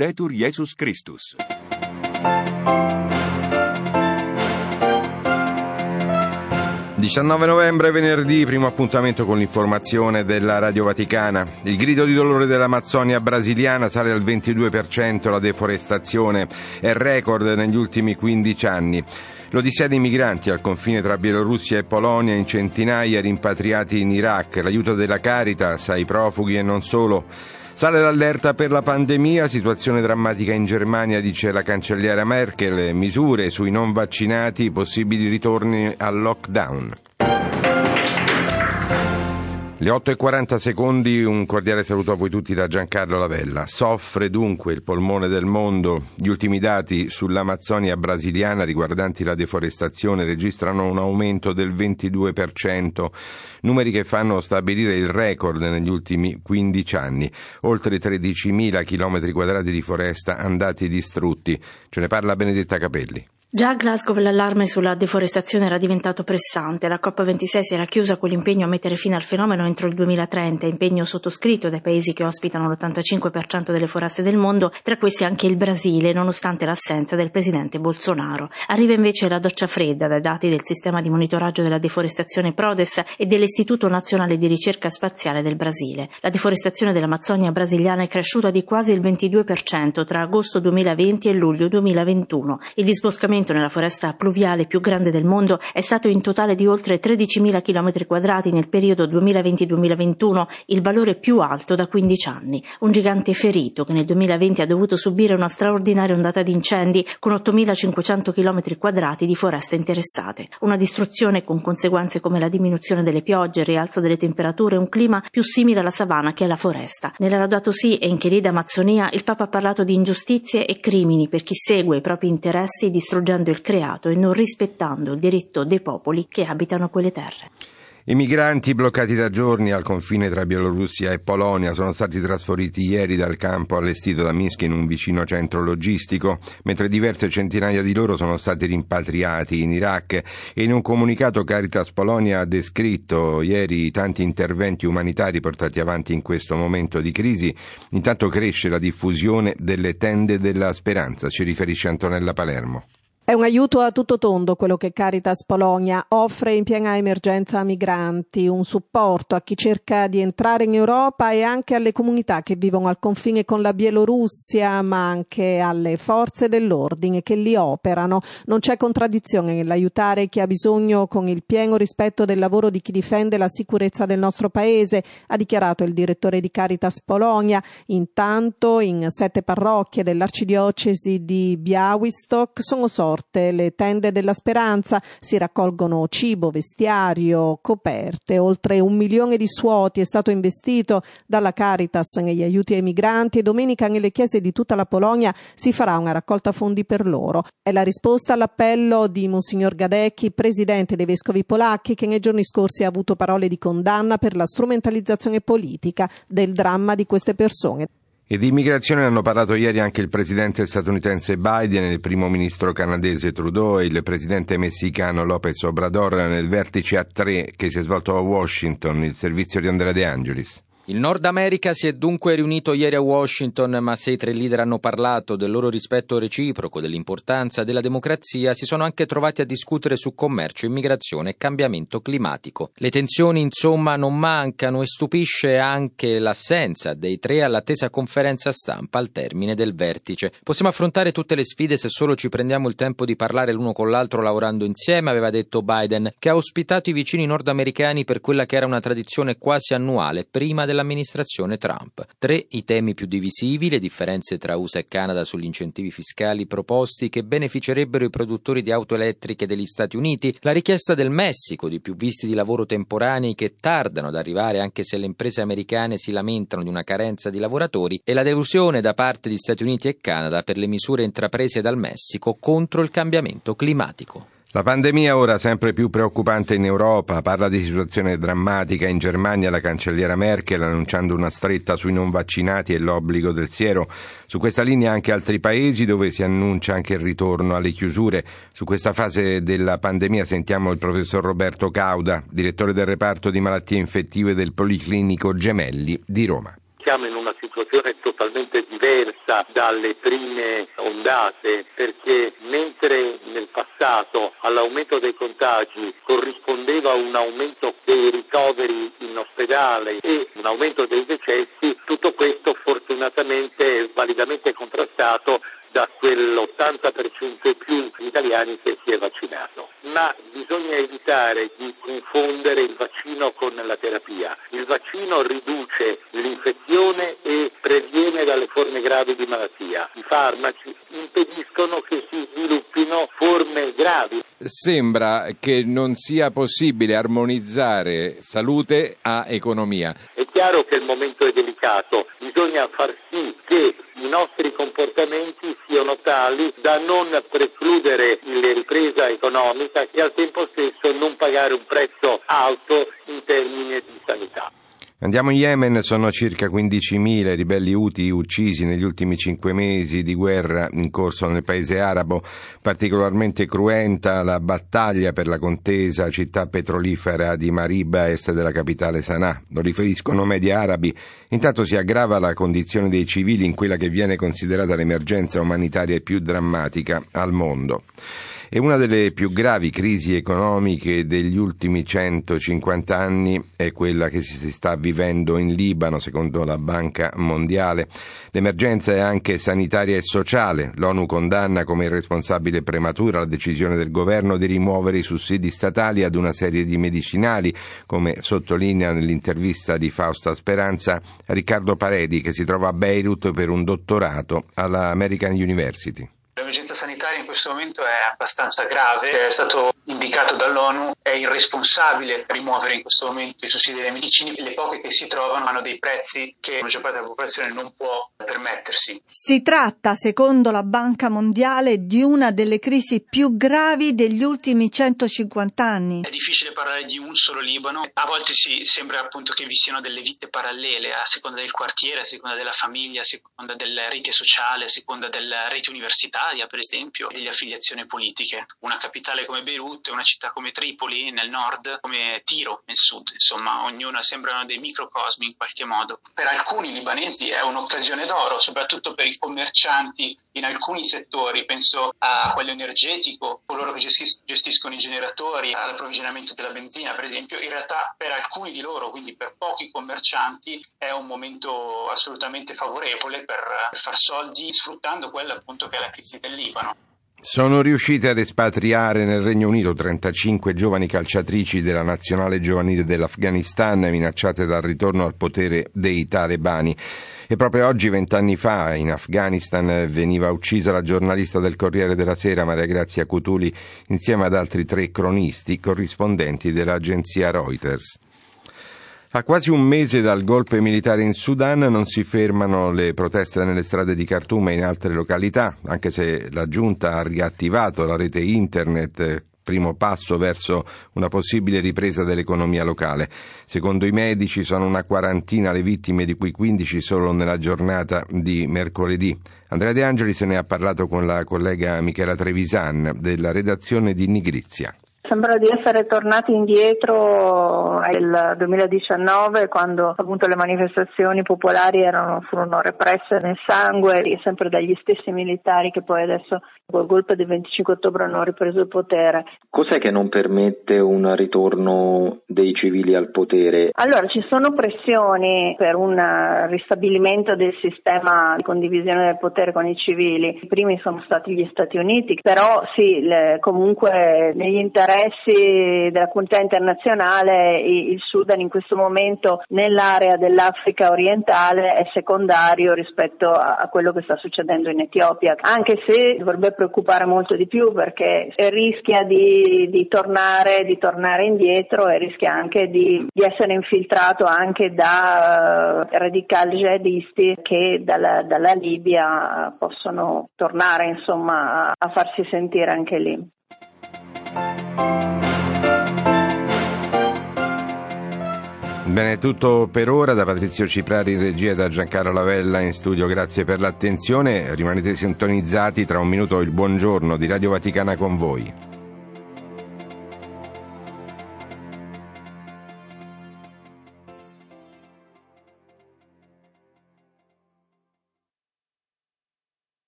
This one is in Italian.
Laudetur Jesus Christus. Il 19 novembre, venerdì, primo appuntamento con l'informazione della Radio Vaticana. Il grido di dolore dell'Amazzonia brasiliana: sale al 22% la deforestazione, è record negli ultimi 15 anni. L'odissea dei migranti al confine tra Bielorussia e Polonia, in centinaia rimpatriati in Iraq, l'aiuto della Caritas ai profughi e non solo. Sale l'allerta per la pandemia, situazione drammatica in Germania, dice la cancelliera Merkel, misure sui non vaccinati, possibili ritorni al lockdown. Le 8:40, un cordiale saluto a voi tutti da Giancarlo Lavella. Soffre dunque il polmone del mondo. Gli ultimi dati sull'Amazzonia brasiliana riguardanti la deforestazione registrano un aumento del 22%, numeri che fanno stabilire il record negli ultimi 15 anni. Oltre 13.000 chilometri quadrati di foresta andati distrutti. Ce ne parla Benedetta Capelli. Già a Glasgow l'allarme sulla deforestazione era diventato pressante. La COP26 si era chiusa con l'impegno a mettere fine al fenomeno entro il 2030, impegno sottoscritto dai paesi che ospitano l'85% delle foreste del mondo, tra questi anche il Brasile, nonostante l'assenza del presidente Bolsonaro. Arriva invece la doccia fredda dai dati del sistema di monitoraggio della deforestazione PRODES e dell'Istituto Nazionale di Ricerca Spaziale del Brasile. La deforestazione dell'Amazzonia brasiliana è cresciuta di quasi il 22% tra agosto 2020 e luglio 2021. Il disboscamento nella foresta pluviale più grande del mondo è stato in totale di oltre 13.000 km² nel periodo 2020-2021, il valore più alto da 15 anni. Un gigante ferito che nel 2020 ha dovuto subire una straordinaria ondata di incendi con 8.500 km² di foreste interessate. Una distruzione con conseguenze come la diminuzione delle piogge, il rialzo delle temperature e un clima più simile alla savana che alla foresta. Nella Laudato Si e in Querida Amazzonia il Papa ha parlato di ingiustizie e crimini per chi segue i propri interessi distruggendo il creato e non rispettando il diritto dei popoli che abitano quelle terre. I migranti bloccati da giorni al confine tra Bielorussia e Polonia sono stati trasferiti ieri dal campo allestito da Minsk in un vicino centro logistico, mentre diverse centinaia di loro sono stati rimpatriati in Iraq. E in un comunicato Caritas Polonia ha descritto ieri i tanti interventi umanitari portati avanti in questo momento di crisi. Intanto cresce la diffusione delle tende della speranza, ci riferisce Antonella Palermo. È un aiuto a tutto tondo quello che Caritas Polonia offre in piena emergenza a migranti, un supporto a chi cerca di entrare in Europa e anche alle comunità che vivono al confine con la Bielorussia, ma anche alle forze dell'ordine che lì operano. Non c'è contraddizione nell'aiutare chi ha bisogno con il pieno rispetto del lavoro di chi difende la sicurezza del nostro paese, ha dichiarato il direttore di Caritas Polonia. Intanto in 7 parrocchie dell'arcidiocesi di Białystok sono sorte le tende della speranza, si raccolgono cibo, vestiario, coperte. Oltre 1 milione di suoti è stato investito dalla Caritas negli aiuti ai migranti e domenica nelle chiese di tutta la Polonia si farà una raccolta fondi per loro. È la risposta all'appello di Monsignor Gadecki, presidente dei vescovi polacchi, che nei giorni scorsi ha avuto parole di condanna per la strumentalizzazione politica del dramma di queste persone. E di immigrazione hanno parlato ieri anche il presidente statunitense Biden, il primo ministro canadese Trudeau e il presidente messicano López Obrador nel vertice a 3 che si è svolto a Washington, il servizio di Andrea De Angelis. Il Nord America si è dunque riunito ieri a Washington, ma se i 3 leader hanno parlato del loro rispetto reciproco, dell'importanza della democrazia, si sono anche trovati a discutere su commercio, immigrazione e cambiamento climatico. Le tensioni, insomma, non mancano e stupisce anche l'assenza dei 3 all'attesa conferenza stampa al termine del vertice. Possiamo affrontare tutte le sfide se solo ci prendiamo il tempo di parlare l'uno con l'altro lavorando insieme, aveva detto Biden, che ha ospitato i vicini nordamericani per quella che era una tradizione quasi annuale prima dell'amministrazione Trump. 3 i temi più divisivi: le differenze tra USA e Canada sugli incentivi fiscali proposti che beneficerebbero i produttori di auto elettriche degli Stati Uniti, la richiesta del Messico di più visti di lavoro temporanei che tardano ad arrivare anche se le imprese americane si lamentano di una carenza di lavoratori, e la delusione da parte di Stati Uniti e Canada per le misure intraprese dal Messico contro il cambiamento climatico. La pandemia ora sempre più preoccupante in Europa, parla di situazione drammatica in Germania la cancelliera Merkel annunciando una stretta sui non vaccinati e l'obbligo del siero. Su questa linea anche altri paesi dove si annuncia anche il ritorno alle chiusure. Su questa fase della pandemia sentiamo il professor Roberto Cauda, direttore del reparto di malattie infettive del Policlinico Gemelli di Roma. siamo in una situazione totalmente diversa dalle prime ondate, perché mentre nel passato all'aumento dei contagi corrispondeva un aumento dei ricoveri in ospedale e un aumento dei decessi, tutto questo fortunatamente è validamente contrastato da quell'80% in più di italiani che si è vaccinato. Ma bisogna evitare di confondere il vaccino con la terapia. Il vaccino riduce l'infezione e previene dalle forme gravi di malattia. I farmaci impediscono che si sviluppino forme gravi. Sembra che non sia possibile armonizzare salute a economia. È chiaro che il momento è delicato, bisogna far sì che i nostri comportamenti siano tali da non precludere la ripresa economica e al tempo stesso non pagare un prezzo alto in termini di sanità. Andiamo in Yemen, sono circa 15.000 ribelli Houthi uccisi negli ultimi 5 mesi di guerra in corso nel paese arabo. Particolarmente cruenta la battaglia per la contesa città petrolifera di Marib a est della capitale Sana'a. Lo riferiscono media arabi. Intanto si aggrava la condizione dei civili in quella che viene considerata l'emergenza umanitaria più drammatica al mondo. E una delle più gravi crisi economiche degli ultimi 150 anni è quella che si sta vivendo in Libano, secondo la Banca Mondiale. L'emergenza è anche sanitaria e sociale. L'ONU condanna come irresponsabile prematura la decisione del governo di rimuovere i sussidi statali ad una serie di medicinali, come sottolinea nell'intervista di Fausta Speranza Riccardo Paredi, che si trova a Beirut per un dottorato alla American University. L'emergenza sanitaria in questo momento è abbastanza grave, è stato indicato dall'ONU, è irresponsabile rimuovere in questo momento i sussidi delle medicine, le poche che si trovano hanno dei prezzi che la maggior parte della popolazione non può permettersi. Si tratta, secondo la Banca Mondiale, di una delle crisi più gravi degli ultimi 150 anni. È difficile parlare di un solo Libano, a volte sembra appunto che vi siano delle vite parallele a seconda del quartiere, a seconda della famiglia, a seconda della rete sociale, a seconda della rete universitaria, per esempio, e delle affiliazioni politiche. Una capitale come Beirut, una città come Tripoli nel nord, come Tiro nel sud, insomma, ognuna sembrano dei microcosmi in qualche modo. Per alcuni libanesi è un'occasione d'oro, soprattutto per i commercianti in alcuni settori, penso a quello energetico, coloro che gestiscono i generatori, all'approvvigionamento della benzina, per esempio. In realtà per alcuni di loro, quindi per pochi commercianti, è un momento assolutamente favorevole per far soldi sfruttando quella appunto che è la crisi del Libano. Sono riuscite ad espatriare nel Regno Unito 35 giovani calciatrici della nazionale giovanile dell'Afghanistan minacciate dal ritorno al potere dei talebani. E proprio oggi, 20 anni fa, in Afghanistan veniva uccisa la giornalista del Corriere della Sera Maria Grazia Cutuli insieme ad altri 3 cronisti corrispondenti dell'agenzia Reuters. A quasi un mese dal golpe militare in Sudan non si fermano le proteste nelle strade di Khartoum e in altre località, anche se la giunta ha riattivato la rete internet, primo passo verso una possibile ripresa dell'economia locale. Secondo i medici sono una quarantina le vittime, di cui 15 solo nella giornata di mercoledì. Andrea De Angeli se ne ha parlato con la collega Michela Trevisan della redazione di Nigrizia. Sembra di essere tornati indietro nel 2019, quando appunto le manifestazioni popolari furono represse nel sangue, sempre dagli stessi militari che poi adesso col golpe del 25 ottobre hanno ripreso il potere. Cos'è che non permette un ritorno dei civili al potere? Allora, ci sono pressioni per un ristabilimento del sistema di condivisione del potere con i civili. I primi sono stati gli Stati Uniti, però sì, comunque negli interessi della comunità internazionale il Sudan in questo momento nell'area dell'Africa orientale è secondario rispetto a quello che sta succedendo in Etiopia, anche se dovrebbe preoccupare molto di più, perché rischia di tornare indietro e rischia anche di essere infiltrato anche da radicali jihadisti che dalla Libia possono tornare insomma a farsi sentire anche lì. Bene, tutto per ora. Da Patrizio Ciprari in regia e da Giancarlo Lavella in studio. Grazie per l'attenzione. Rimanete sintonizzati, tra un minuto il buongiorno di Radio Vaticana con voi.